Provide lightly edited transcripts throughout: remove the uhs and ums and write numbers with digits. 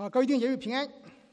好，各位弟兄姐妹平安。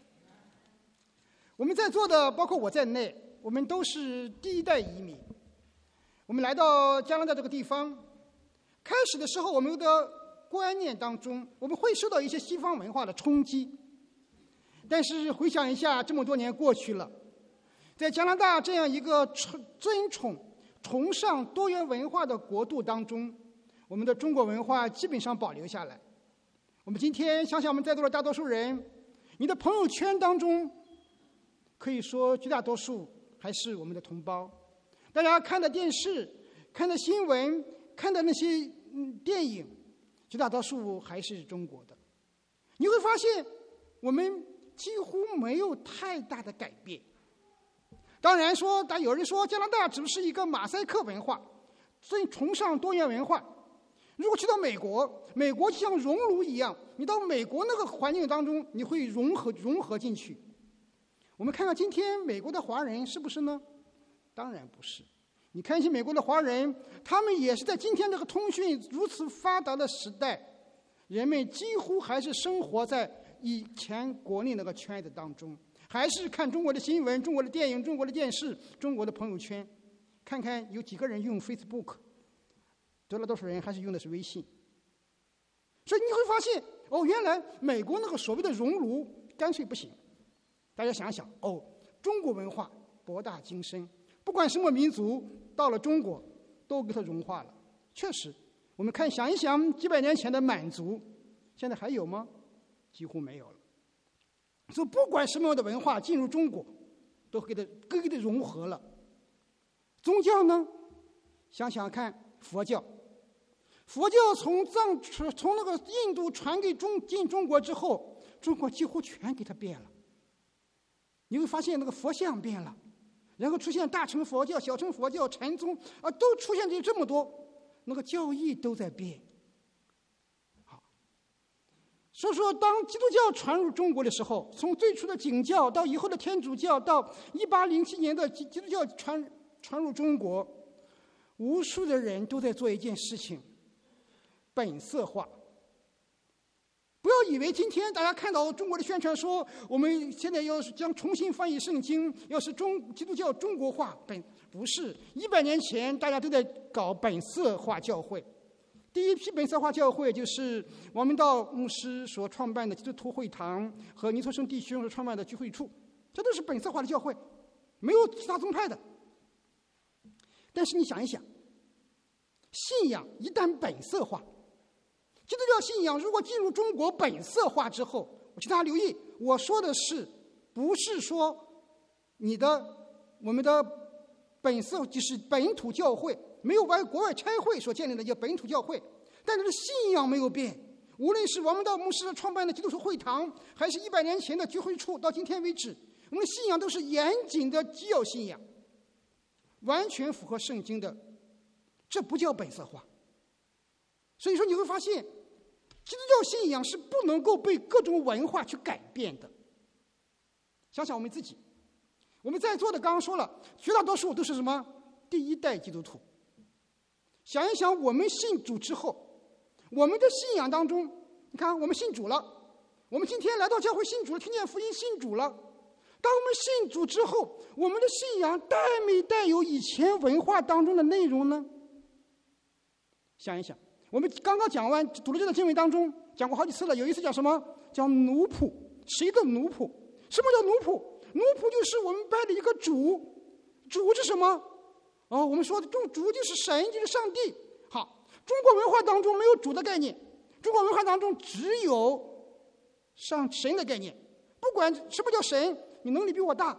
我们在座的，包括我在内，我们都是第一代移民。我们来到加拿大这个地方，开始的时候，我们的观念当中，我们会受到一些西方文化的冲击。但是回想一下，这么多年过去了，在加拿大这样一个尊崇、崇尚多元文化的国度当中，我们的中国文化基本上保留下来。我们今天想想，我们在座的大多数人，你的朋友圈当中，可以说绝大多数还是我们的同胞。大家看的电视、看的新闻、看的那些电影，绝大多数还是中国的。你会发现，我们几乎没有太大的改变。当然说，有人说加拿大只是一个马赛克文化，最崇尚多元文化。如果去到美国，美国就像熔炉一样，你到美国那个环境当中，你会融合进去。我们看看今天美国的华人是不是呢？当然不是。你看一些美国的华人，他们也是在今天这个通讯如此发达的时代，人们几乎还是生活在以前国内那个圈子当中，还是看中国的新闻、中国的电影、中国的电视、中国的朋友圈，看看有几个人用 Facebook。绝大多数人还是用的是微信。所以你会发现，原来美国那个所谓的熔炉干脆不行。大家想想，中国文化博大精深，不管什么民族到了中国都给它融化了。确实，我们想一想，几百年前的满族，现在还有吗？几乎没有了。所以不管什么样的文化进入中国，都给它融合了。宗教呢？想想看，佛教从那个印度传给进中国之后，中国几乎全给它变了。你会发现那个佛像变了，然后出现大乘佛教、小乘佛教、禅宗都出现这么多，那个教义都在变。好，所以说，当基督教传入中国的时候，从最初的景教到以后的天主教，到1807年的基督教传入中国，无数的人都在做一件事情。本色化。不要以为今天大家看到中国的宣传说，我们现在要将重新翻译圣经，要是基督教中国化，不是。100年前大家都在搞本色化教会。第一批本色化教会就是王明道牧师所创办的基督徒会堂和尼托生弟兄所创办的聚会处，这都是本色化的教会，没有其他宗派的。但是你想一想，信仰一旦本色化，基督教信仰如果进入中国本色化之后，请大家留意，我说的是不是说我们的本色就是本土教会，没有国外差会所建立的叫本土教会，但是信仰没有变。无论是王明道牧师创办的基督徒会堂，还是100年前的聚会处，到今天为止，我们的信仰都是严谨的基要信仰，完全符合圣经的，这不叫本色化。所以说你会发现，基督教信仰是不能够被各种文化去改变的。想想我们自己，我们在座的刚刚说了，绝大多数都是什么？第一代基督徒。想一想，我们信主之后，我们的信仰当中，你看我们信主了，我们今天来到教会信主了，听见福音信主了。当我们信主之后，我们的信仰带没带有以前文化当中的内容呢？想一想，我们刚刚读了这个经文当中讲过好几次了。有一次讲什么？叫奴仆。谁的奴仆？什么叫奴仆？奴仆就是我们拜的一个主。主是什么？我们说的主就是神，就是上帝。好，中国文化当中没有主的概念，中国文化当中只有神的概念。不管什么叫神，你能力比我大，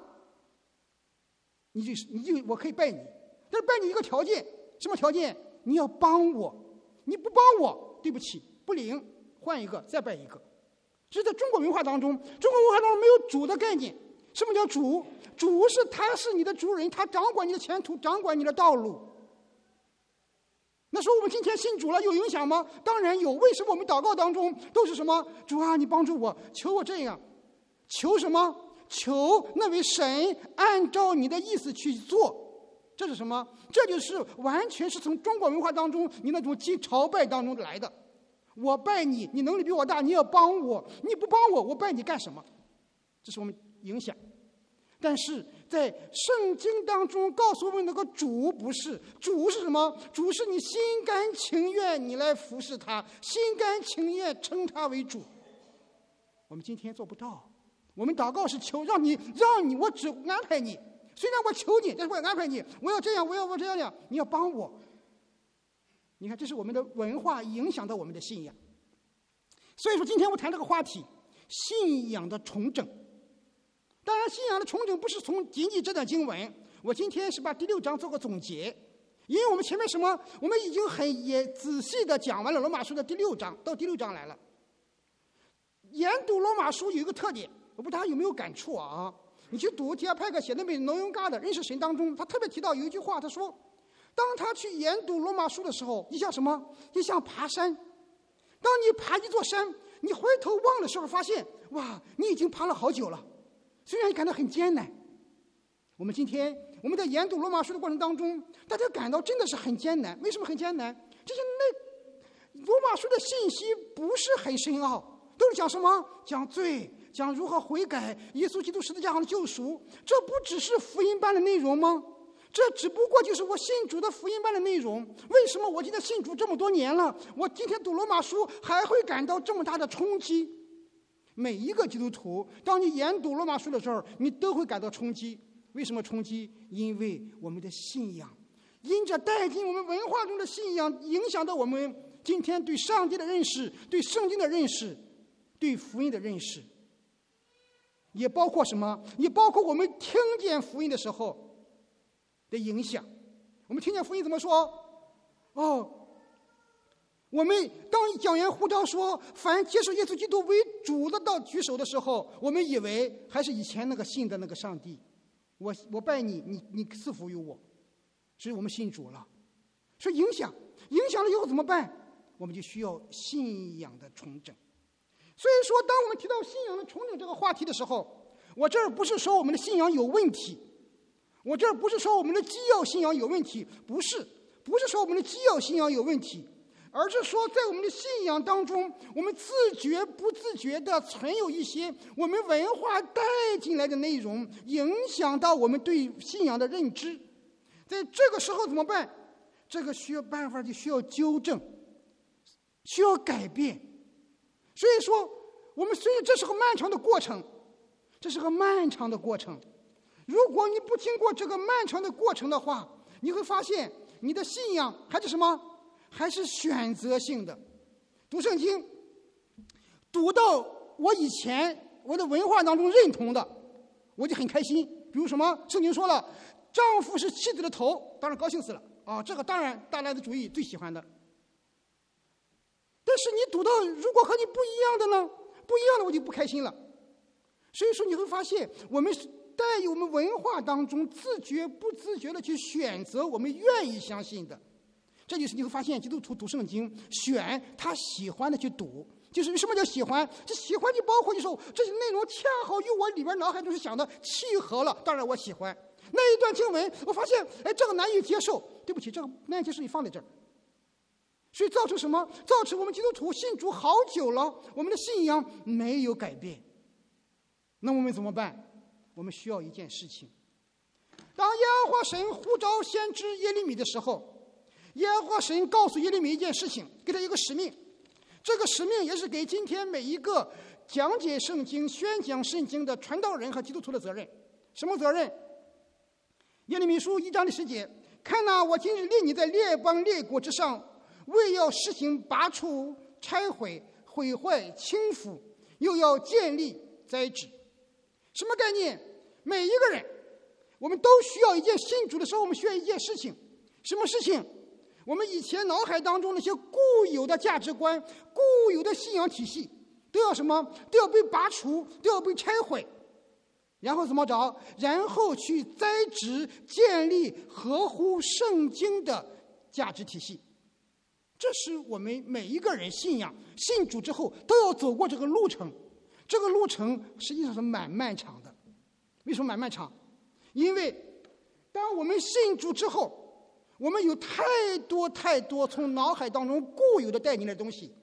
我可以拜你，但是拜你一个条件，什么条件？你要帮我，你不帮我，对不起，不灵，换一个，再拜一个。这是在中国文化当中，中国文化当中没有主的概念。什么叫主？主是他是你的主人，他掌管你的前途，掌管你的道路。那说我们今天信主了有影响吗？当然有。为什么我们祷告当中都是什么？主啊，你帮助我，求我这样，求什么？求那位神按照你的意思去做。这是什么？这就是完全是从中国文化当中你那种朝拜当中来的。 我拜你，你能力比我大，你要帮我，你不帮我，我拜你干什么？这是我们影响。但是在圣经当中告诉我们，那个主不是，主是什么？主是你心甘情愿你来服侍他，心甘情愿称他为主。我们今天做不到。我们祷告是求让你，我只安排你，虽然我求你，但是我要安排你，我要这样，我要这样，你要帮我。你看，这是我们的文化影响到我们的信仰。所以说今天我谈这个话题，信仰的重整。当然信仰的重整不是从仅仅这段经文，我今天是把第6章做个总结。因为我们前面我们已经也仔细的讲完了罗马书的第6章，到第6章来了。研读罗马书有一个特点，我不知道大家有没有感触啊？你去读提阿派克写的《挪用嘎的认识神》当中，他特别提到有一句话，他说当他去研读罗马书的时候，就像什么？就像爬山。当你爬一座山，你回头望的时候发现，哇，你已经爬了好久了，虽然感到很艰难。我们今天我们在研读罗马书的过程当中，大家感到真的是很艰难。为什么很艰难？这些罗马书的信息不是很深奥，都是讲什么？讲罪，讲如何悔改，耶稣基督十字架上的救赎。这不只是福音般的内容吗？这只不过就是我信主的福音般的内容。为什么我今天信主这么多年了，我今天读罗马书还会感到这么大的冲击？每一个基督徒，当你研读罗马书的时候，你都会感到冲击。为什么冲击？因为我们的信仰，因着带进我们文化中的信仰，影响到我们今天对上帝的认识，对圣经的认识，对福音的认识。也包括什么？也包括我们听见福音的时候的影响。我们听见福音怎么说？我们当讲员呼召说凡接受耶稣基督为主的到举手的时候，我们以为还是以前那个信的那个上帝，我拜你，你赐福于我，所以我们信主了。所以影响了以后怎么办？我们就需要信仰的重整。所以说当我们提到信仰的重整这个话题的时候，我这儿不是说我们的信仰有问题，我这儿不是说我们的基要信仰有问题，不是说我们的基要信仰有问题，而是说在我们的信仰当中，我们自觉不自觉地存有一些我们文化带进来的内容，影响到我们对信仰的认知。在这个时候怎么办？这个需要办法，就需要纠正，需要改变。所以说我们虽然这是个漫长的过程，如果你不经过这个漫长的过程的话，你会发现你的信仰还是什么？还是选择性的。读圣经读到我以前我的文化当中认同的，我就很开心。比如什么？圣经说了丈夫是妻子的头，当然高兴死了啊！这个当然大男子主义最喜欢的。但是你读到如果和你不一样的呢？不一样的我就不开心了。所以说你会发现我们带有我们文化当中自觉不自觉的去选择我们愿意相信的。这就是你会发现基督徒读圣经选他喜欢的去读。就是什么叫喜欢？这喜欢就包括就是这些内容恰好与我里边脑海中是想的契合了，当然我喜欢那一段经文。我发现这个难以接受，对不起，这个难以接受，你放在这儿。所以造成什么？造成我们基督徒信主好久了，我们的信仰没有改变。那我们怎么办？我们需要一件事情。当耶和华神呼召先知耶利米的时候，耶和华神告诉耶利米一件事情，给他一个使命。这个使命也是给今天每一个讲解圣经、宣讲圣经的传道人和基督徒的责任。什么责任？耶利米书1章10节，看哪，我今日立你在列邦列国之上，为要施行拔除、拆毁、毁坏、倾覆，又要建立、栽植。什么概念？每一个人我们都需要一件信主的时候，我们需要一件事情。什么事情？我们以前脑海当中那些固有的价值观、固有的信仰体系都要什么？都要被拔除，都要被拆毁，然后怎么着？然后去栽植、建立合乎圣经的价值体系。这是我们每一个人信仰信主之后都要走过这个路程。这个路程实际上是蛮漫长的。为什么蛮漫长？因为当我们信主之后，我们有太多从脑海当中固有的带进来的东西，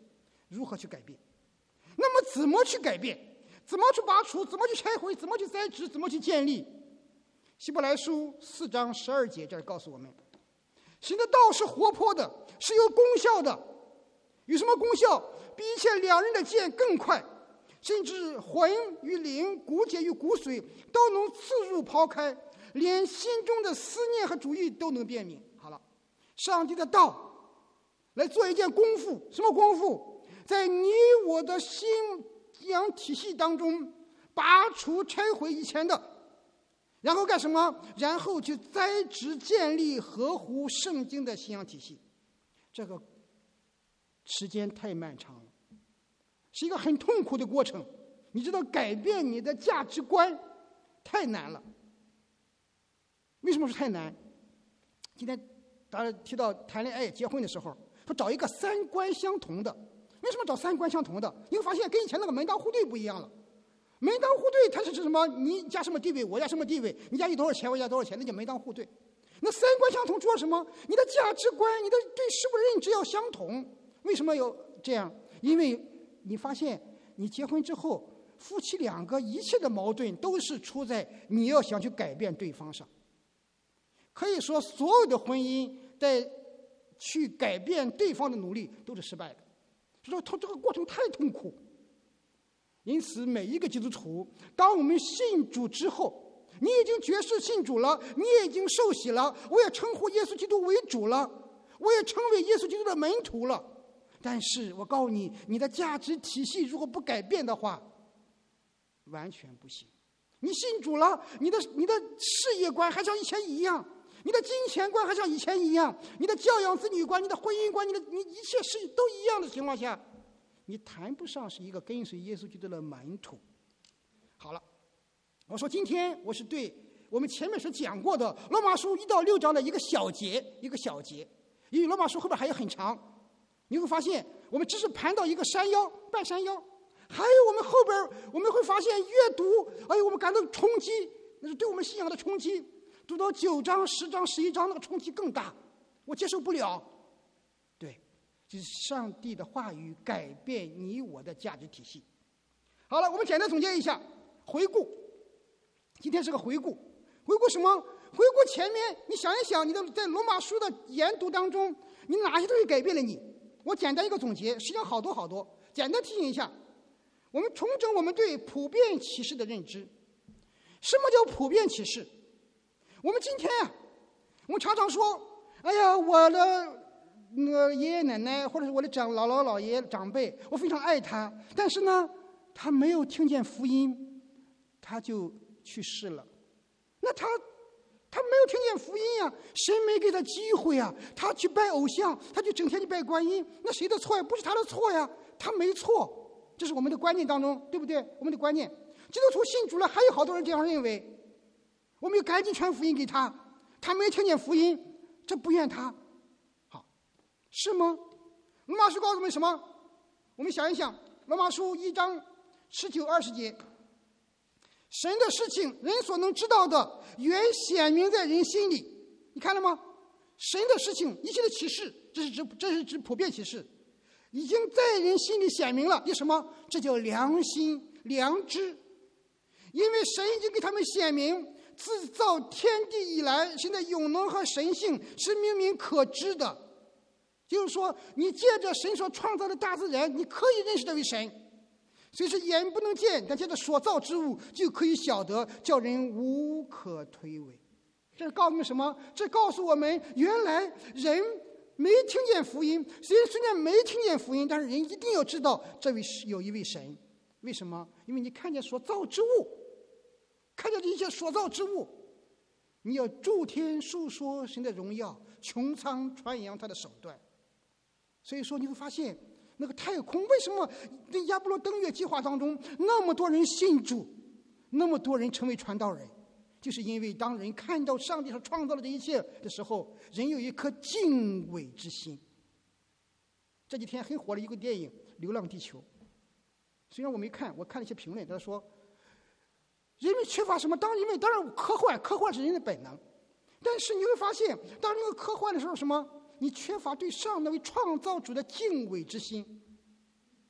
如何去改变。那么怎么去改变？怎么去拔除？怎么去拆毁？怎么去栽植？怎么去建立？希伯来书4章12节这儿告诉我们，神的道是活泼的，是有功效的。有什么功效？比一切两刃的剑更快，甚至魂与灵、骨节与骨髓都能刺入刨开，连心中的思念和主意都能辨明。好了，上帝的道来做一件功夫。什么功夫？在你我的信仰体系当中拔除拆毁以前的，然后干什么？然后去栽植建立合乎圣经的信仰体系。这个时间太漫长了，是一个很痛苦的过程。你知道，改变你的价值观太难了。为什么是太难？今天大家提到谈恋爱结婚的时候，说找一个三观相同的。为什么找三观相同的？你会发现跟以前那个门当户对不一样了。门当户对它是指什么？你家什么地位，我家什么地位，你家有多少钱，我家多少钱，那叫门当户对。那三观相同主要什么？你的价值观，你的对事物的认知要相同。为什么有这样？因为你发现你结婚之后，夫妻两个一切的矛盾都是出在你要想去改变对方上。可以说所有的婚姻在去改变对方的努力都是失败的，所以说这个过程太痛苦。因此每一个基督徒，当我们信主之后，你已经决志信主了，你也已经受洗了，我也称呼耶稣基督为主了，我也成为耶稣基督的门徒了。但是我告诉你，你的价值体系如果不改变的话，完全不行。你信主了，你的事业观还像以前一样，你的金钱观还像以前一样，你的教养子女观、你的婚姻观、你一切事都一样的情况下，你谈不上是一个跟随耶稣基督的门徒。好了，我说今天我是对我们前面所讲过的罗马书1到6章的一个小节，因为罗马书后边还有很长，你会发现我们只是盘到一个山腰，半山腰，还有我们后边我们会发现阅读，我们感到冲击，那是对我们信仰的冲击。读到9章、10章、11章，那个冲击更大，我接受不了。对，就是上帝的话语改变你我的价值体系。好了，我们简单总结一下，回顾。今天是个回顾，回顾什么？回顾前面，你想一想，你的在罗马书的研读当中，你哪些东西改变了你？我简单一个总结，实际上好多好多。简单提醒一下，我们重整我们对普遍启示的认知。什么叫普遍启示？我们今天我们常常说，哎呀，我的那个爷爷奶奶或者是我的姥姥姥爷长辈，我非常爱他，但是呢，他没有听见福音，他就去世了。那他没有听见福音呀，神没给他机会呀，他去拜偶像，他就整天去拜观音，那谁的错呀？不是他的错呀，他没错，这是我们的观念当中，对不对？我们的观念，基督徒信主了，还有好多人这样认为，我们要赶紧传福音给他，他没听见福音，这不怨他，好，是吗？罗马书告诉我们什么？我们想一想，罗马书1章19、20节。神的事情，人所能知道的，原显明在人心里。你看了吗？神的事情，一切的启示，这是指普遍启示，已经在人心里显明了。为什么？这叫良心、良知。因为神已经给他们显明，自造天地以来，神的永能和神性是明明可知的。就是说，你借着神所创造的大自然，你可以认识这位神。虽是眼不能见，但借着所造之物就可以晓得，叫人无可推诿。这告诉我们什么？这告诉我们，原来人没听见福音，虽然没听见福音，但是人一定要知道这位有一位神。为什么？因为你看见所造之物，看见这一切所造之物，你要诸天述说神的荣耀，穹苍传扬他的手段。所以说你会发现，那个太空为什么在亚波罗登月计划当中那么多人信主，那么多人成为传道人，就是因为当人看到上帝所创造的这一切的时候，人有一颗敬畏之心。这几天很火的一个电影《流浪地球》，虽然我没看，我看了一些评论，他说人们缺乏什么？当然科幻是人的本能，但是你会发现，当这个科幻的时候，什么？你缺乏对上那位创造主的敬畏之心。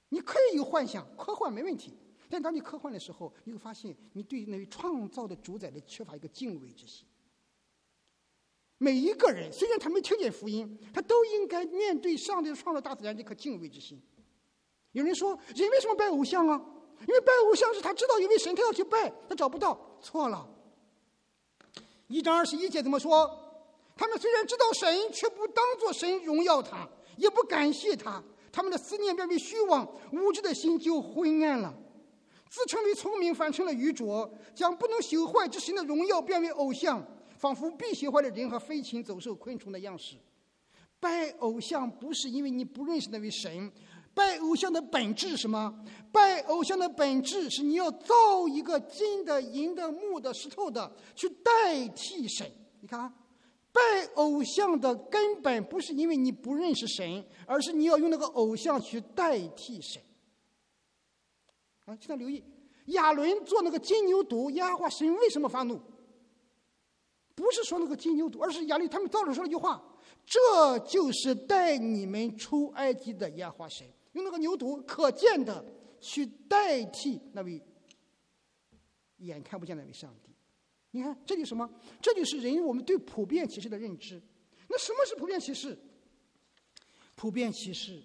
你可以有幻想，科幻没问题，但当你科幻的时候，你会发现你对那位创造的主宰的缺乏一个敬畏之心。每一个人虽然他没听见福音，他都应该面对上帝创造大自然这颗敬畏之心。有人说，人为什么拜偶像啊？因为拜偶像是他知道有位神，他要去拜，他找不到。错了。1章21节怎么说？他们虽然知道神，却不当作神荣耀他，也不感谢他，他们的思念变为虚妄，无知的心就昏暗了。自称为聪明，反成了愚拙，将不能朽坏之神的荣耀变为偶像，仿佛必朽坏的人和飞禽走兽昆虫的样式。拜偶像不是因为你不认识那位神，拜偶像的本质是什么？拜偶像的本质是你要造一个金的、银的、木的、石头的去代替神。你看啊，拜偶像的根本不是因为你不认识神，而是你要用那个偶像去代替神。啊，现在留意，亚伦做那个金牛犊，耶和华神为什么发怒？不是说那个金牛犊，而是亚伦他们照着说了一句话：这就是带你们出埃及的耶和华神。用那个牛犊可见的去代替那位眼看不见的那位上帝。你看，这就是什么？这就是人我们对普遍启示的认知。那什么是普遍启示？普遍启示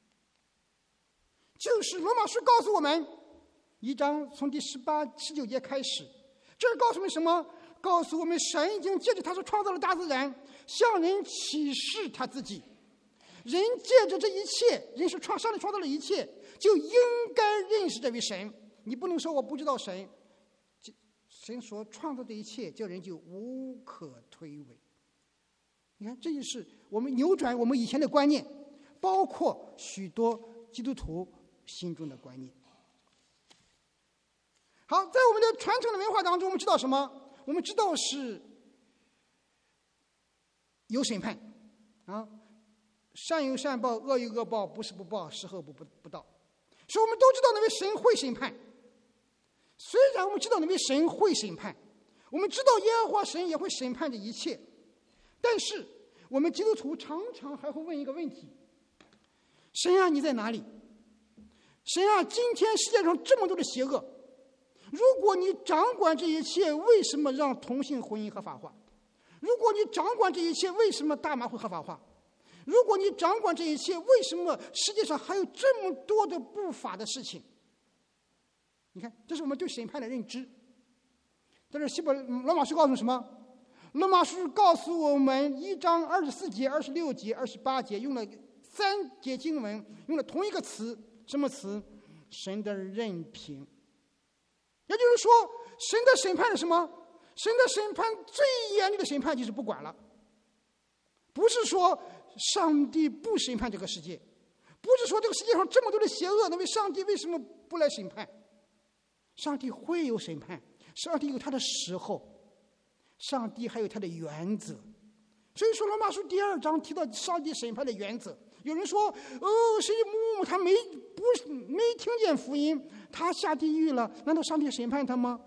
就是罗马书告诉我们，1章从第18、19节开始，这是告诉我们什么？告诉我们神已经借着他所创造的大自然，向人启示他自己。人借着这一切，人是上帝创造了一切，就应该认识这位神。你不能说我不知道神，神所创造的一切，叫人就无可推诿。你看，这就是我们扭转我们以前的观念，包括许多基督徒心中的观念。好，在我们的传承的文化当中，我们知道什么？我们知道是有审判啊。善有善报，恶有恶报，不是不报，时候不到。所以我们都知道那位神会审判。虽然我们知道那位神会审判，我们知道耶和华神也会审判这一切，但是我们基督徒常常还会问一个问题：神啊，你在哪里？神啊，今天世界上这么多的邪恶，如果你掌管这一切，为什么让同性婚姻合法化？如果你掌管这一切，为什么大麻会合法化？如果你掌管这一切，为什么世界上还有这么多的不法的事情？你看，这是我们对审判的认知。但是罗马书告诉我们什么？罗马书告诉我们1章24节、26节、28节用了3节经文，用了同一个词，什么词？神的任凭。也就是说，神的审判是什么？神的审判最严厉的审判就是不管了，不是说上帝不审判这个世界，不是说这个世界上这么多的邪恶，那位上帝为什么不来审判？上帝会有审判，上帝有他的时候，上帝还有他的原则。所以说罗马书第2章提到上帝审判的原则。有人说，谁母他没听见福音，他下地狱了，难道上帝审判他吗？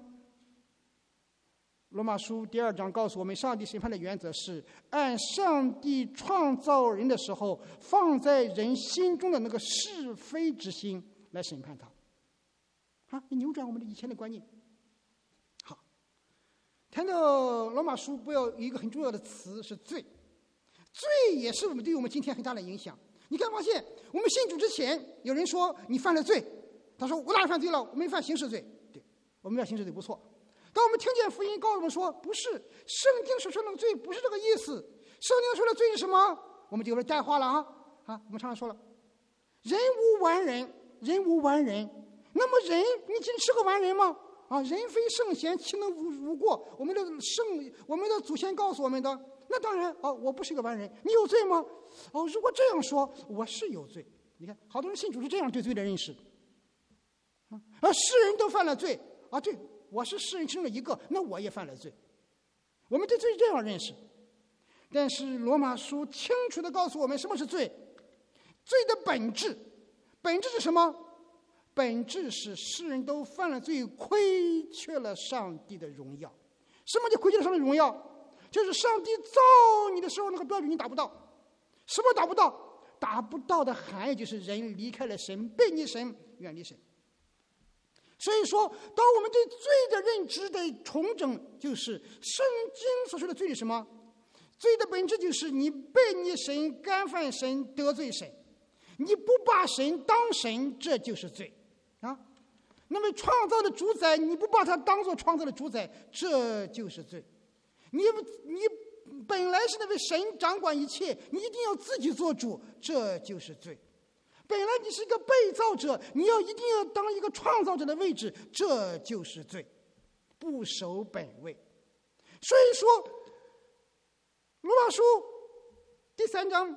罗马书第2章告诉我们，上帝审判的原则是按上帝创造人的时候放在人心中的那个是非之心来审判他。扭转我们的以前的观念。好，谈到罗马书，不要有一个很重要的词是罪。罪也是对我们今天很大的影响。你看，发现我们信主之前，有人说你犯了罪，他说我哪犯罪了？我没犯刑事罪。对，我们犯刑事罪不错。当我们听见福音告诉我们说，不是圣经所说的罪，不是这个意思。圣经说的罪是什么？我们就有带话了我们常常说了，人无完人，人无完人。那么人，你仅是个完人吗？人非圣贤，岂能无过？我们的祖先告诉我们的。那当然我不是个完人。你有罪吗？如果这样说，我是有罪。你看，好多人信主是这样对罪的认识。世人都犯了罪对，我是世人其中的一个，那我也犯了罪。我们对罪这样认识。但是罗马书清楚地告诉我们什么是罪。罪的本质是什么？本质是世人都犯了罪，亏缺了上帝的荣耀。什么叫亏缺了上帝的荣耀？就是上帝造你的时候那个标准你达不到。什么达不到？ 达不到的含义就是人离开了神，背逆神，远离神。所以说，当我们对罪的认知的重整，就是圣经所说的罪是什么？罪的本质就是你背逆神、干犯神、得罪神，你不把神当神，这就是罪啊。那么创造的主宰，你不把它当作创造的主宰，这就是罪。你本来是那位神掌管一切，你一定要自己做主，这就是罪。本来你是一个被造者，你一定要当一个创造者的位置，这就是罪，不守本位。所以说，罗马书第3章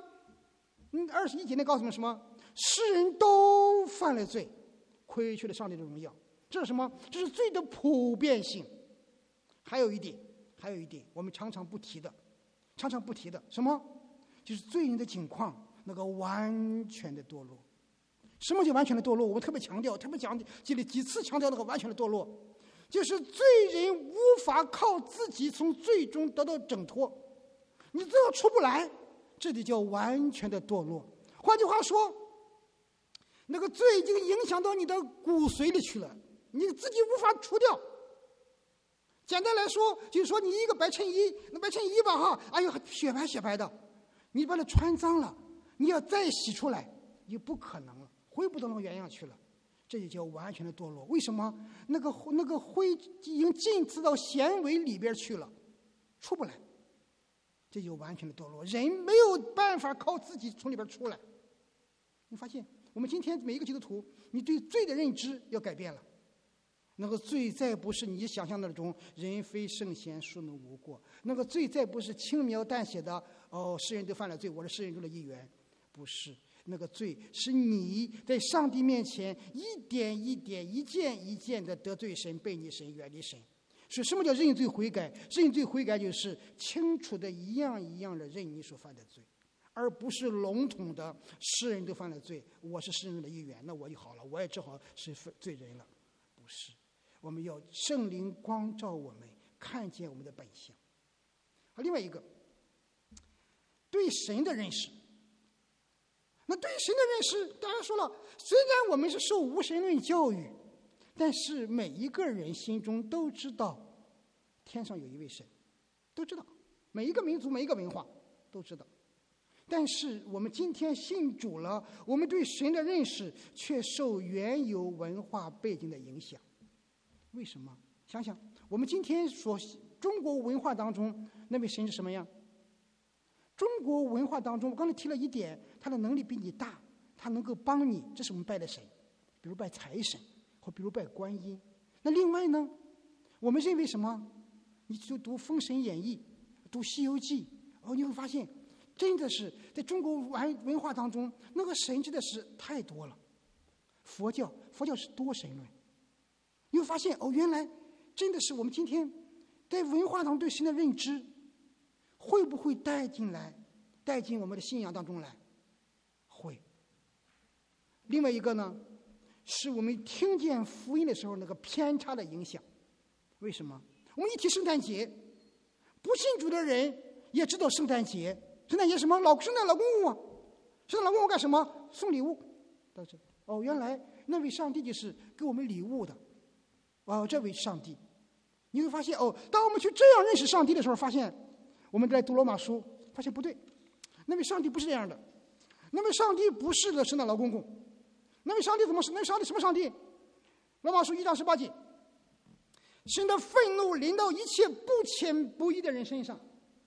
21节内告诉我们什么？世人都犯了罪，亏缺了上帝的荣耀。这是什么？这是罪的普遍性。还有一点，我们常常不提的什么？就是罪人的境况，那个完全的堕落。什么叫完全的堕落？我们特别讲几次强调那个完全的堕落，就是罪人无法靠自己从罪中得到挣脱，你只要出不来，这就叫完全的堕落。换句话说，那个罪已经影响到你的骨髓里去了，你自己无法除掉。简单来说，就是说你一个白衬衣，那白衬衣吧哈，哎呦雪白的，你把它穿脏了，你要再洗出来，也不可能了，回不到那个原样去了，这就叫完全的堕落。为什么？那个灰已经浸刺到纤维里边去了，出不来，这就完全的堕落。人没有办法靠自己从里边出来。你发现，我们今天每一个基督徒，你对罪的认知要改变了。那个罪再不是你想象的那种人非圣贤孰能无过，那个罪再不是轻描淡写的世人都犯了罪，我是世人中的一员，不是。那个罪是你在上帝面前一点一点、一件一件的得罪神、背逆神、远离神。所以什么叫认罪悔改？认罪悔改就是清楚的一样一样的认你所犯的罪，而不是笼统的世人都犯了罪，我是世人中的一员，那我就好了，我也只好是罪人了。不是，我们要圣灵光照我们，看见我们的本相。另外一个，对神的认识。那对神的认识，当然说了，虽然我们是受无神论教育，但是每一个人心中都知道天上有一位神，都知道，每一个民族每一个文化都知道。但是我们今天信主了，我们对神的认识却受原有文化背景的影响。为什么？想想我们今天中国文化当中那位神是什么样？中国文化当中，我刚才提了一点，他的能力比你大，他能够帮你，这是我们拜的神，比如拜财神，或比如拜观音。那另外呢，我们认为什么？你就读《封神演义》，读《西游记》，你会发现，真的是在中国文化当中，那个神真的是太多了。佛教是多神论，你会发现原来真的是我们今天在文化当中对神的认知，会不会带进我们的信仰当中来？会。另外一个呢，是我们听见福音的时候那个偏差的影响。为什么？我们一提圣诞节，不信主的人也知道圣诞节。圣诞节什么？圣诞老公公啊！圣诞老公公干什么？送礼物。原来那位上帝就是给我们礼物的。这位上帝，你会发现当我们去这样认识上帝的时候，发现我们在读罗马书，发现不对，那位上帝不是这样的。那位上帝不是圣诞老公公。那位上帝怎么是？那位上帝什么上帝？罗马书1章18节，神的愤怒临到一切不虔不义的人身上。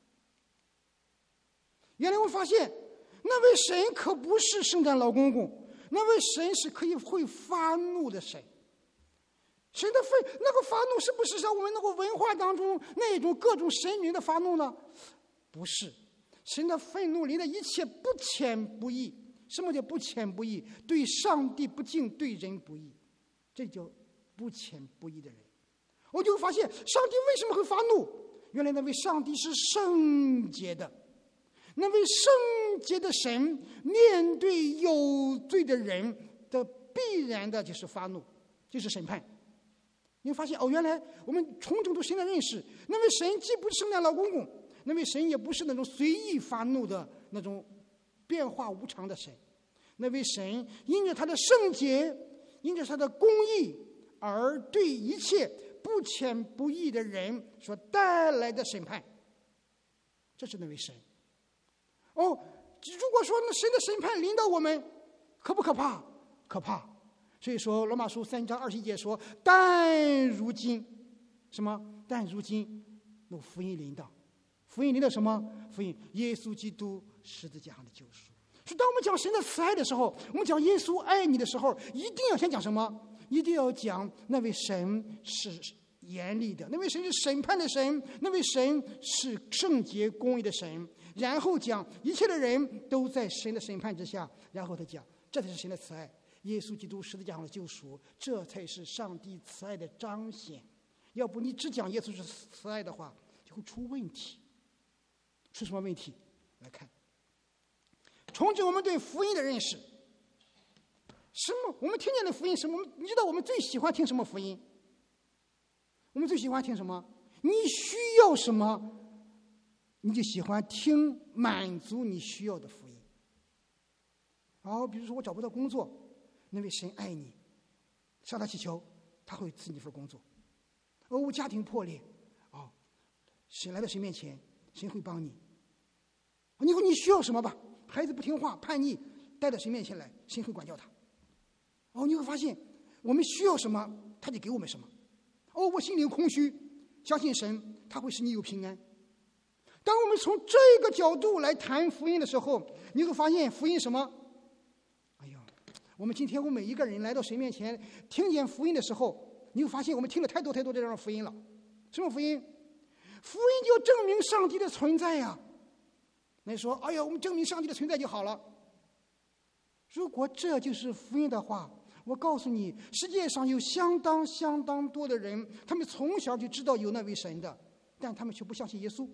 原来我发现，那位神可不是圣诞老公公，那位神是会发怒的神。神的那个发怒是不是像我们那个文化当中那种各种神明的发怒呢？不是，神的愤怒临到一切不虔不义。什么叫不虔不义？对上帝不敬，对人不义，这叫不虔不义的人。我就发现上帝为什么会发怒？原来那位上帝是圣洁的，那位圣洁的神面对有罪的人的必然的就是发怒，就是审判。你会发现原来我们重整对神的认识，那位神既不是圣诞老公公，那位神也不是那种随意发怒的那种变化无常的神，那位神因着他的圣洁，因着他的公义，而对一切不虔不义的人所带来的审判。这是那位神。如果说那神的审判临到我们，可不可怕？可怕。所以说罗马书3章21节说，但如今什么？但如今那福音临到，福音临到什么？福音耶稣基督十字架上的救赎。所以当我们讲神的慈爱的时候，我们讲耶稣爱你的时候，一定要先讲什么？一定要讲那位神是严厉的，那位神是审判的神，那位神是圣洁公义的神。然后讲一切的人都在神的审判之下，然后他讲这才是神的慈爱，耶稣基督十字架上的救赎，这才是上帝慈爱的彰显。要不你只讲耶稣是慈爱的话，就会出问题。出什么问题？来看，重整我们对福音的认识。什么？我们听见的福音什么？你知道我们最喜欢听什么福音？我们最喜欢听什么？你需要什么，你就喜欢听满足你需要的福音。比如说我找不到工作，那位神爱你，向他祈求，他会赐你一份工作。我家庭破裂，神来到神面前，神会帮你。你说你需要什么吧？孩子不听话叛逆，带到神面前来，神会管教他。你会发现我们需要什么，他就给我们什么。我心灵空虚，相信神，他会使你有平安。当我们从这个角度来谈福音的时候，你会发现福音什么？我们今天每一个人来到神面前听见福音的时候，你会发现我们听了太多太多这样的福音了。什么福音？福音就证明上帝的存在呀。那你说我们证明上帝的存在就好了。如果这就是福音的话，我告诉你，世界上有相当多的人，他们从小就知道有那位神的，但他们却不相信耶稣。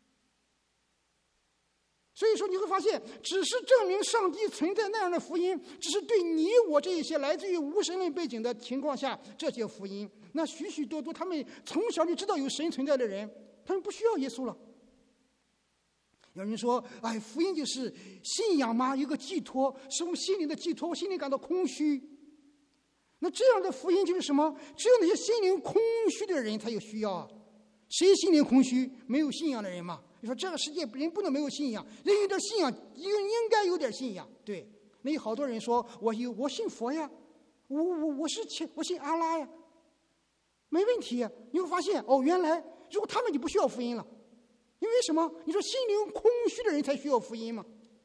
所以说你会发现，只是证明上帝存在那样的福音，只是对你我这一些来自于无神论背景的情况下，这些福音，那许许多多他们从小就知道有神存在的人，他们不需要耶稣了。有人说福音就是信仰吗？有个寄托，是我们心灵的寄托，我心里感到空虚。那这样的福音就是什么？只有那些心灵空虚的人才有需要啊。谁心灵空虚？没有信仰的人嘛。你说这个世界人不能没有信仰，人有点信仰，应该有点信仰。对，那有好多人说我信佛呀，我信阿拉呀，没问题。你会发现原来如果他们就不需要福音了，因为什么？你说心灵空虚的人才需要福音吗？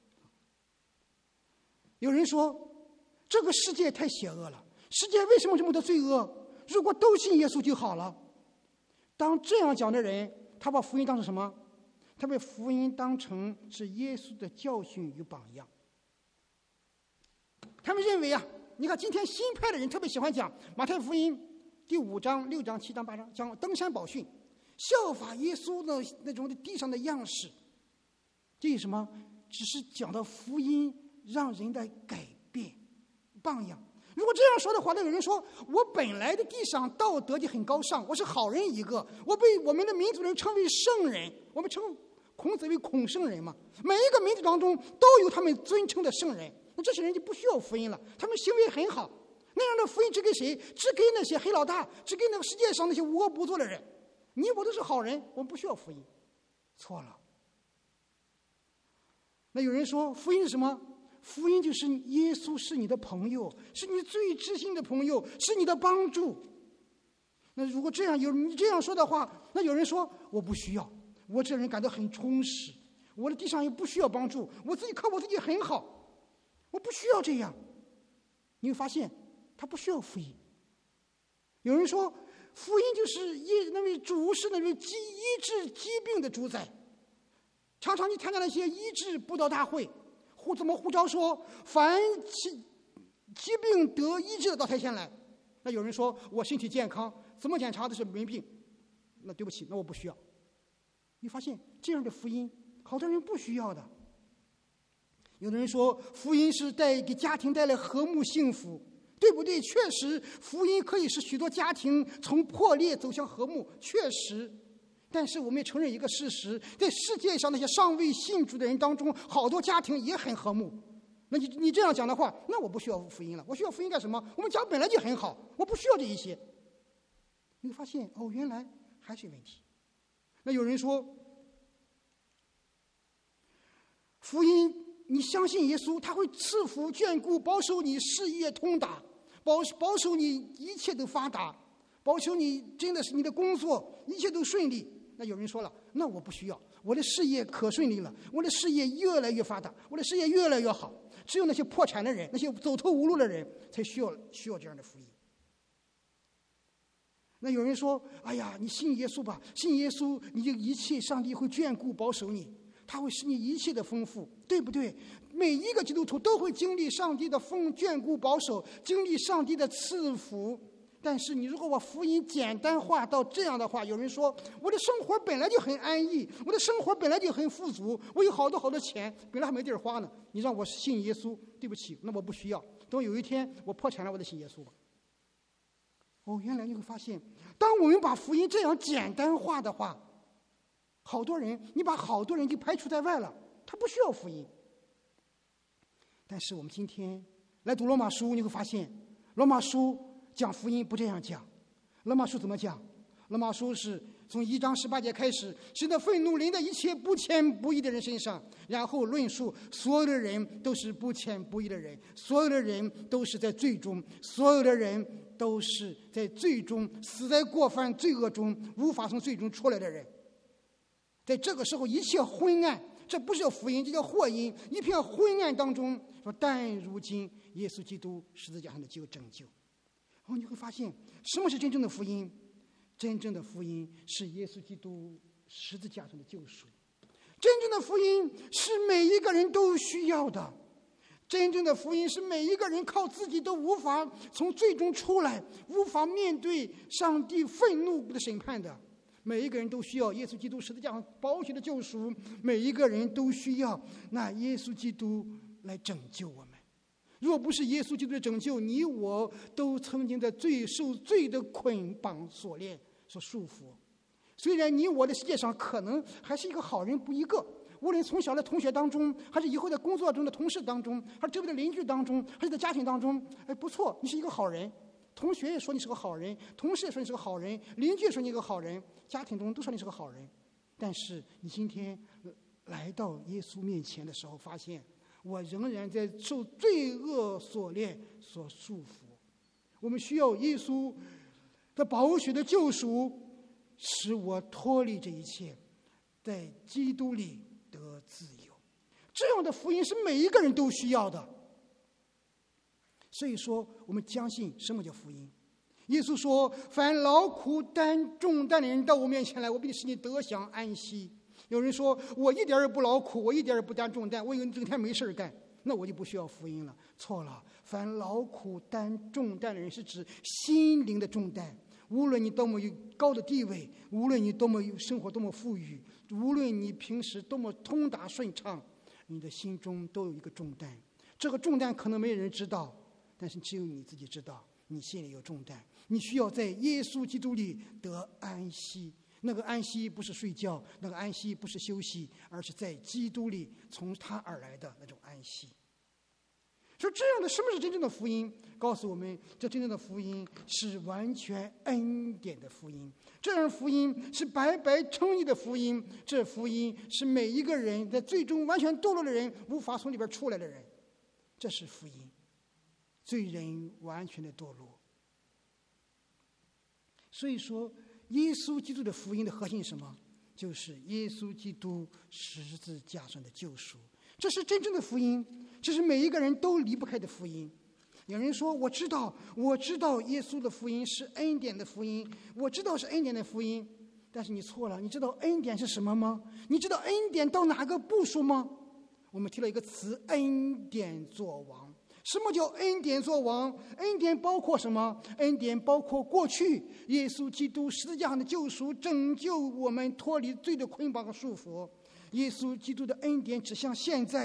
有人说这个世界太邪恶了，世界为什么这么多罪恶？如果都信耶稣就好了。当这样讲的人，他把福音当成什么？他把福音当成是耶稣的教训与榜样。他们认为你看今天新派的人特别喜欢讲马太福音第5章、6章、7章、8章，讲登山宝训，效法耶稣的那种地上的样式。这是什么？只是讲到福音让人的改变榜样。如果这样说的话，那有人说我本来的地上道德就很高尚，我是好人一个，我被我们的民族人称为圣人，我们称孔子为孔圣人嘛。每一个民族当中都有他们尊称的圣人，那这些人就不需要福音了，他们行为很好。那样的福音只给谁？只给那些黑老大，只给那个世界上那些无恶不作的人。你我都是好人，我们不需要福音。错了。那有人说福音是什么？福音就是耶稣是你的朋友，是你最知心的朋友，是你的帮助。那如果这样你这样说的话，那有人说我不需要，我这人感到很充实，我的地上也不需要帮助，我自己靠我自己很好，我不需要这样。你会发现他不需要福音。有人说福音就是那位主是那位医治疾病的主宰。常常你参加那些医治布道大会，怎么呼召说凡疾病得医治的到台前来。那有人说我身体健康，怎么检查都是没病，那对不起，那我不需要。你发现这样的福音好多人不需要的。有的人说福音是给家庭带来和睦幸福，对不对？确实福音可以使许多家庭从破裂走向和睦，确实。 但是我们也承认一个事实，在世界上那些尚未信主的人当中，好多家庭也很和睦。那你这样讲的话，那我不需要福音了。我需要福音干什么？我们家本来就很好，我不需要这一些。你会发现，原来还是有问题。那有人说，福音，你相信耶稣，他会赐福、眷顾、保守你事业通达，保守你一切都发达，保守你真的是你的工作一切都顺利。那有人说了，那我不需要，我的事业可顺利了，我的事业越来越发达，我的事业越来越好。只有那些破产的人，那些走投无路的人，才需要这样的福音。那有人说，哎呀，你信耶稣吧，信耶稣，你就一切上帝会眷顾保守你，他会使你一切的丰富，对不对？每一个基督徒都会经历上帝的眷顾保守，经历上帝的赐福。但是你如果把福音简单化到这样的话，有人说，我的生活本来就很安逸，我的生活本来就很富足，我有好多好多钱，本来还没地儿花呢，你让我信耶稣，对不起，那我不需要，等有一天我破产了，我再信耶稣吧。原来你会发现，当我们把福音这样简单化的话，你把好多人就排除在外了，他不需要福音。但是我们今天来读罗马书，你会发现罗马书讲福音不这样讲。罗马书怎么讲？罗马书是从1章18节开始，使得愤怒临在一切不虔不义的人身上，然后论述所有的人都是不虔不义的人，所有的人都是在罪中，所有的人都是在罪中死在过犯罪恶中，无法从罪中出来的人。在这个时候一切昏暗，这不是叫福音，这叫祸因，一片昏暗当中说，但如今耶稣基督十字架上的拯救。你会发现什么是真正的福音？真正的福音是耶稣基督十字架上的救赎。真正的福音是每一个人都需要的。真正的福音是每一个人靠自己都无法从罪中出来，无法面对上帝愤怒的审判的。每一个人都需要耶稣基督十字架上宝血的救赎，每一个人都需要那耶稣基督来拯救我们。若不是耶稣基督的拯救，你我都曾经在受罪的捆绑锁链所束缚。虽然你我的世界上可能还是一个好人不一个，无论从小的同学当中，还是以后在工作中的同事当中，还是周围的邻居当中，还是在家庭当中，不错，你是一个好人，同学也说你是个好人，同事也说你是个好人，邻居也说你是个好人，家庭中都说你是个好人。但是你今天来到耶稣面前的时候，发现我仍然在受罪恶锁链所束缚。我们需要耶稣的宝血的救赎，使我脱离这一切，在基督里得自由。这样的福音是每一个人都需要的。所以说我们相信什么叫福音。耶稣说，凡劳苦担重担的人到我面前来，我必使你得享安息。有人说，我一点也不劳苦，我一点也不担重担，我整天没事干，那我就不需要福音了。错了，凡劳苦担重担的人是指心灵的重担。无论你多么有高的地位，无论你多么生活多么富裕，无论你平时多么通达顺畅，你的心中都有一个重担。这个重担可能没人知道，但是只有你自己知道，你心里有重担。你需要在耶稣基督里得安息。那个安息不是睡觉，那个安息不是休息，而是在基督里从他而来的那种安息。说这样的什么是真正的福音？告诉我们，这真正的福音是完全恩典的福音。这样的福音是白白称义的福音。这福音是每一个人在最终完全堕落的人无法从里边出来的人。这是福音，罪人完全的堕落。所以说耶稣基督的福音的核心是什么？就是耶稣基督十字架上的救赎。这是真正的福音，这是每一个人都离不开的福音。有人说，我知道耶稣的福音是恩典的福音，我知道是恩典的福音。但是你错了，你知道恩典是什么吗？你知道恩典到哪个步数吗？我们提了一个词，恩典作王。什么叫恩典作王？恩典包括什么？恩典包括过去耶稣基督十字架上的救赎，拯救我们脱离罪的捆绑和束缚。耶稣基督的恩典指向现在，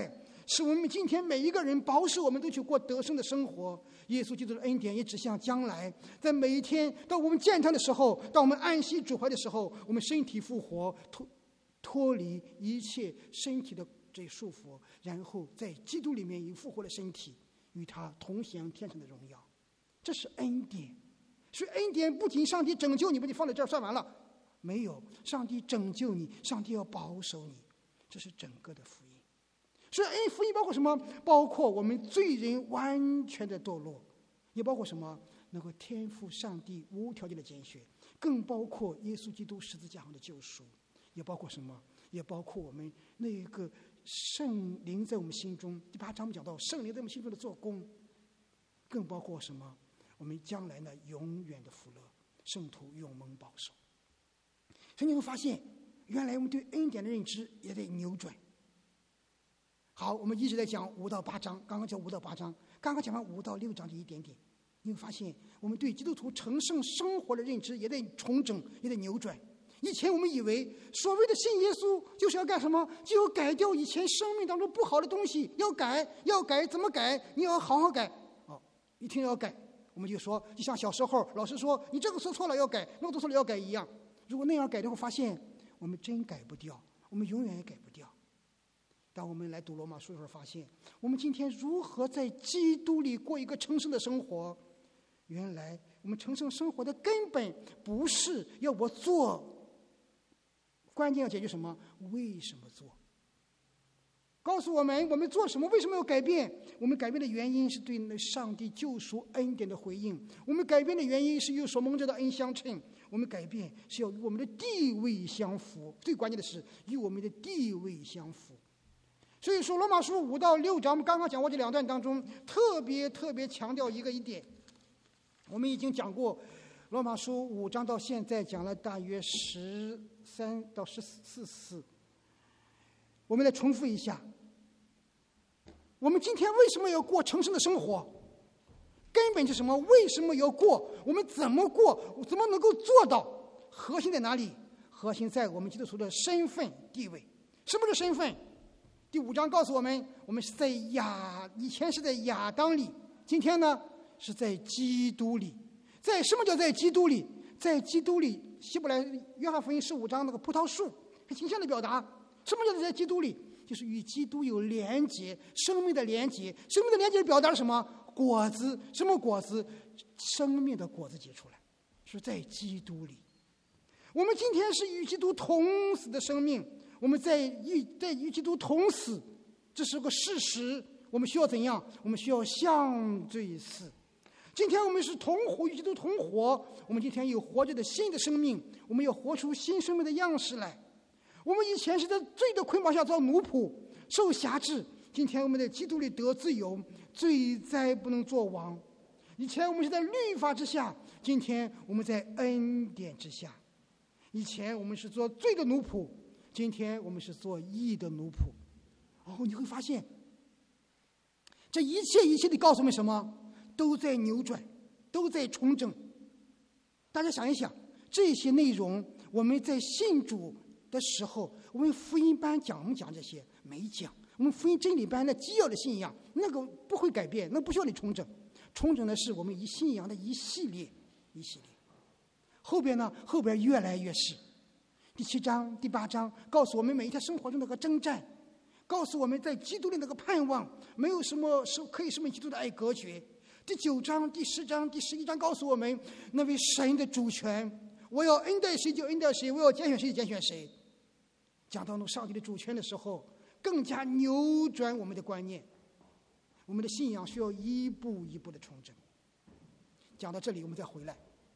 使我们今天每一个人保守我们都去过得胜的生活。耶稣基督的恩典也指向将来，在每一天当我们见他的时候，当我们安息主怀的时候，我们身体复活，脱离一切身体的这束缚，然后在基督里面有复活的身体，与他同享天上的荣耀。这是恩典。所以恩典不仅上帝拯救你，把你放在这儿算完了，没有，上帝拯救你，上帝要保守你，这是整个的福音。所以福音包括什么？包括我们罪人完全的堕落，也包括什么？能够天赋上帝无条件的拣选，更包括耶稣基督十字架上的救赎，也包括什么？也包括我们那一个圣灵在我们心中，第8章讲到圣灵在我们心中的做工，更包括什么？我们将来呢永远的福乐，圣徒永蒙保守。所以你会发现，原来我们对恩典的认知也得扭转。好，我们一直在讲5到8章，刚刚讲5到8章，刚刚讲完5到6章这一点点，你会发现我们对基督徒成圣生活的认知也得重整，也得扭转。以前我们以为所谓的信耶稣就是要干什么？就要改掉以前生命当中不好的东西，要改，怎么改？你要好好改。一听要改，我们就说，就像小时候老师说你这个说错了要改，那个做错了要改一样。如果那样改的话，发现我们真改不掉，我们永远也改不掉。当我们来读罗马书的时候，发现我们今天如何在基督里过一个成圣的生活。原来我们成圣生活的根本不是要我做，关键要解决什么？为什么做？告诉我们做什么？为什么要改变？我们改变的原因是对上帝救赎恩典的回应。我们改变的原因是与所蒙着的恩相称。我们改变是要与我们的地位相符。最关键的是与我们的地位相符。所以说罗马书5到6章，我们刚刚讲过这2段当中，特别强调一点。我们已经讲过罗马书5章到现在讲了大约13到14次。我们来重复一下，我们今天为什么要过成圣的生活？根本是什么？为什么要过？我们怎么过？怎么能够做到？核心在哪里？核心在我们基督徒的身份地位。什么是身份？第5章告诉我们，我们是在以前是在亚当里，今天呢是在基督里。在什么叫在基督里？在基督里，希伯来约翰福音15章那个葡萄树，很形象的表达。什么叫在基督里？就是与基督有连结，生命的连结。生命的连结表达了什么？果子。什么果子？生命的果子结出来，是在基督里。我们今天是与基督同死的生命，我们在与基督同死，这是个事实。我们需要怎样？我们需要相罪死。今天我们是与基督同活，我们今天有活着的新的生命，我们要活出新生命的样式来。我们以前是在罪的捆绑下做奴仆，受辖制，今天我们在基督里得自由，罪再不能作王。以前我们是在律法之下，今天我们在恩典之下。以前我们是做罪的奴仆，今天我们是做义的奴仆。你会发现这一切的告诉我们什么？都在扭转，都在重整。大家想一想，这些内容我们在信主的时候，我们福音班讲没讲这些？没讲。我们福音真理班的基要的信仰，那个不会改变，那不需要你重整。重整的是我们信仰的一系列。后边越来越是。第7章、第8章告诉我们每一天生活中那个征战，告诉我们在基督里那个盼望，没有什么可以使我们基督的爱隔绝。第9章、第10章、第11章告诉我们那位神的主权，我要恩待谁就恩待谁，我要拣选谁就拣选谁。讲到上帝的主权的时候，更加扭转我们的观念，我们的信仰需要一步一步的重整。讲到这里，我们再回来。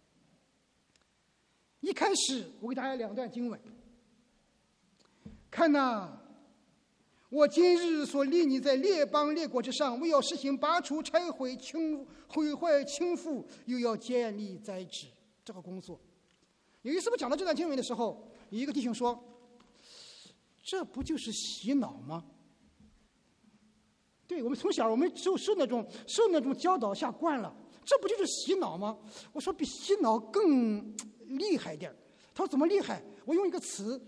一开始我给大家2段经文，看哪，我今日所立你在列邦列国之上，为要实行拔除、拆毁、毁坏、倾覆，又要建立栽植这个工作。有一次我讲到这段经文的时候，有一个弟兄说，这不就是洗脑吗？对，我们从小我们受那种教导下惯了，这不就是洗脑吗？我说比洗脑更厉害点。他说怎么厉害？我用一个词，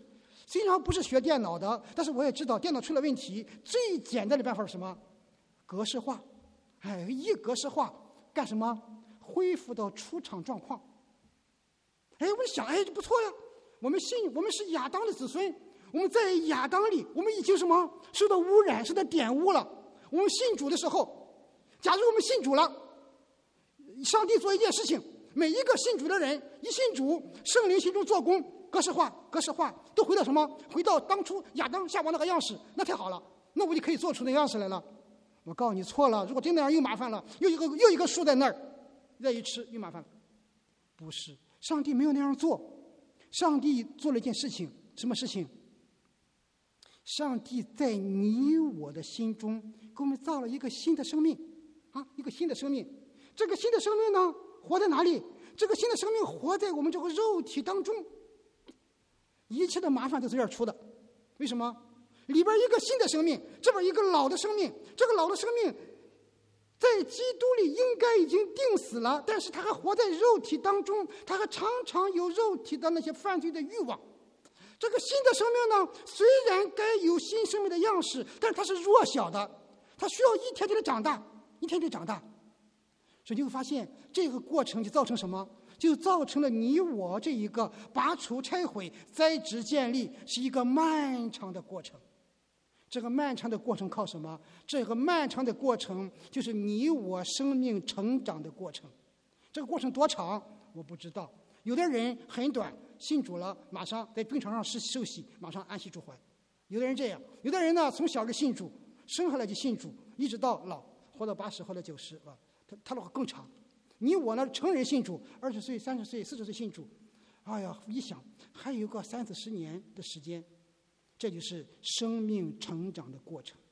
虽然不是学电脑的，但是我也知道电脑出了问题，最简单的办法是什么？格式化。一格式化干什么？恢复到出厂状况。我想，不错呀，我们是亚当的子孙，我们在亚当里，我们已经什么受到污染，受到玷污了。我们信主的时候，假如我们信主了，上帝做一件事情，每一个信主的人一信主，圣灵心中做工，格式化，都回到什么？回到当初亚当夏娃那个样式，那太好了，那我就可以做出那样式来了。我告诉你错了，如果真那样又麻烦了，又一个树在那儿，再一吃又麻烦了。不是，上帝没有那样做，上帝做了一件事情，什么事情？上帝在你我的心中给我们造了一个新的生命一个新的生命。这个新的生命呢，活在哪里？这个新的生命活在我们这个肉体当中。一切的麻烦都从这儿出的。为什么？里边一个新的生命，这边一个老的生命。这个老的生命在基督里应该已经定死了，但是他还活在肉体当中，他还常常有肉体的那些犯罪的欲望。这个新的生命呢，虽然该有新生命的样式，但是它是弱小的，它需要一天天的长大，一天天长大。所以你会发现这个过程就造成什么？就造成了你我这一个拔除、拆毁、栽植、建立是一个漫长的过程。这个漫长的过程靠什么？这个漫长的过程就是你我生命成长的过程。这个过程多长我不知道，有的人很短，信主了马上在病床上受洗，马上安息主怀。有的人这样，有的人呢从小就信主，生下来就信主，一直到老，活到80或者90啊，他的话更长。你我呢，成人信主，20岁、30岁、40岁信主，一想还有个30-40年的时间，这就是生命成长的过程。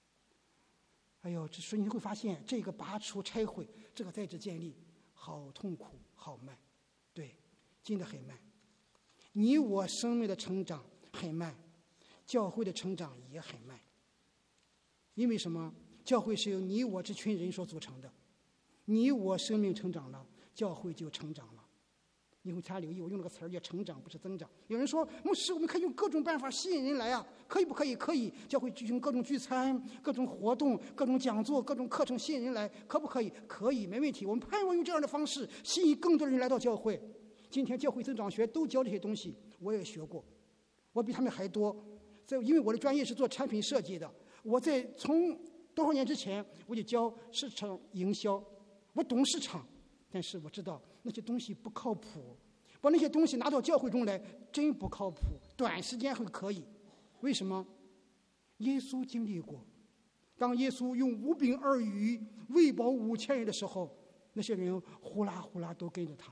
所以你会发现这个拔除、拆毁，这个在职建立，好痛苦，好慢，对，真的很慢。你我生命的成长很慢，教会的成长也很慢。因为什么？教会是由你我这群人所组成的。你我生命成长了，教会就成长了。你会参留意，我用了个词儿叫成长，不是增长。有人说，牧师，我们可以用各种办法吸引人来啊，可以不可以？可以。教会举行各种聚餐、各种活动、各种讲座、各种课程，吸引人来，可不可以？可以，没问题。我们盼望用这样的方式吸引更多人来到教会。今天教会增长学都教这些东西，我也学过，我比他们还多。因为我的专业是做产品设计的，我从多少年之前我就教市场营销，我懂市场，但是我知道那些东西不靠谱，把那些东西拿到教会中来真不靠谱，短时间还可以。为什么？耶稣经历过，当耶稣用5饼2鱼喂饱5000人的时候，那些人呼啦呼啦都跟着他。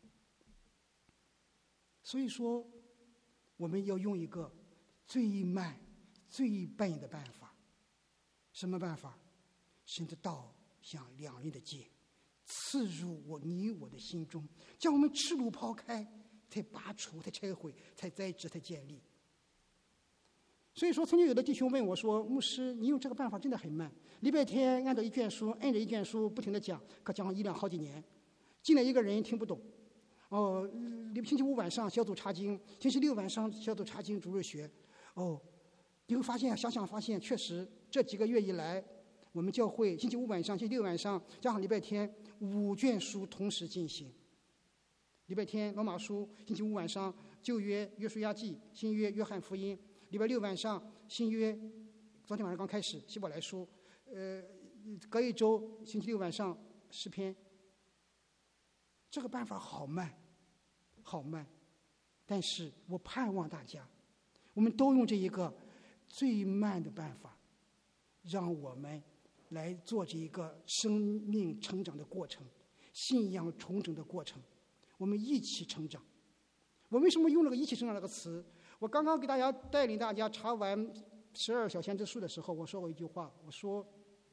所以说我们要用一个最慢最笨的办法。什么办法？神的道像两刃的剑，刺入你我的心中，将我们赤裸抛开，才拔除，才拆毁，才栽植，才建立。所以说曾经有的弟兄问我说，牧师，你用这个办法真的很慢，礼拜天按着一卷书不停地讲，可讲1两好几年，进来一个人听不懂。星期5晚上小组查经，星期6晚上小组查经主日学。你会发现，想发现，确实这几个月以来，我们教会星期5晚上、星期6晚上加上礼拜天5卷书同时进行。礼拜天罗马书，星期5晚上旧约约书亚记，新约约翰福音。礼拜6晚上新约，昨天晚上刚开始希伯来书。隔一周星期6晚上诗篇。这个办法好慢，好慢，但是我盼望大家，我们都用这一个最慢的办法，让我们来做这一个生命成长的过程，信仰重整的过程，我们一起成长。我为什么用了个一起成长这个词？我刚刚给大家带领大家查完12小先知书的时候，我说过一句话，我说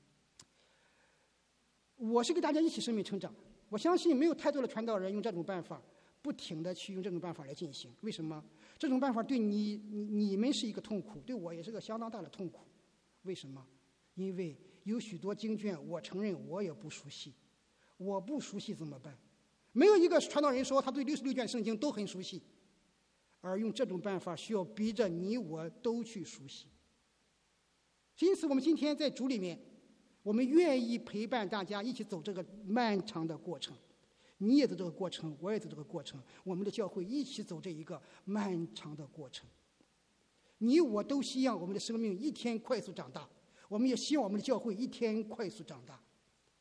我是给大家一起生命成长。我相信没有太多的传道人用这种办法不停地去用这种办法来进行。为什么？这种办法对你们是一个痛苦，对我也是个相当大的痛苦。为什么？因为有许多经卷我承认我也不熟悉，我不熟悉怎么办？没有一个传道人说他对66卷圣经都很熟悉， 而用这种办法需要逼着你我都去熟悉。因此我们今天在主里面，我们愿意陪伴大家一起走这个漫长的过程，你也走这个过程，我也走这个过程，我们的教会一起走这一个漫长的过程。你我都希望我们的生命一天快速长大，我们也希望我们的教会一天快速长大。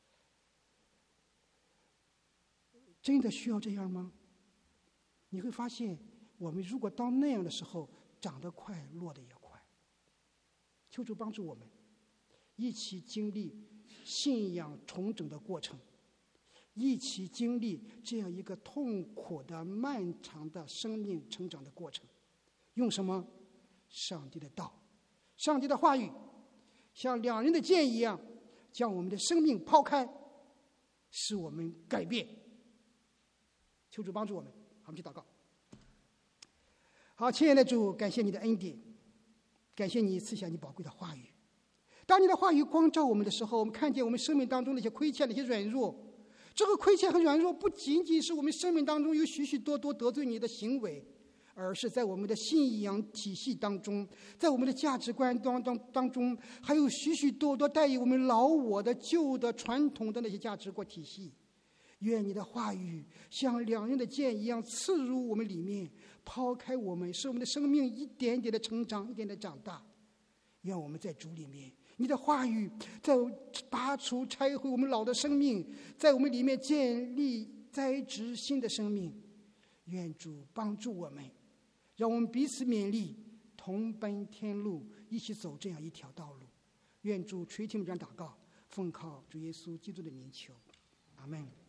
真的需要这样吗？你会发现，我们如果到那样的时候，长得快，落得也快。求主帮助我们，一起经历信仰重整的过程，一起经历这样一个痛苦的、漫长的生命成长的过程。用什么？上帝的道，上帝的话语，像两人的剑一样，将我们的生命抛开，使我们改变。求主帮助我们，好，我们去祷告。好，亲爱的主，感谢你的恩典，感谢你赐下你宝贵的话语。当你的话语光照我们的时候，我们看见我们生命当中那些亏欠、那些软弱。这个亏欠和软弱不仅仅是我们生命当中有许许多多得罪你的行为，而是在我们的信仰体系当中，在我们的价值观当中，还有许许多多带有我们老我的旧的传统的那些价值观体系。愿你的话语像两刃的剑一样刺入我们里面，抛开我们，使我们的生命一点点的成长，一点点长大。愿我们在主里面，你的话语在拔除拆毁我们老的生命，在我们里面建立栽植新的生命。愿主帮助我们，让我们彼此勉励，同奔天路，一起走这样一条道路。愿主垂听我们这样祷告，奉靠主耶稣基督的名求，阿们。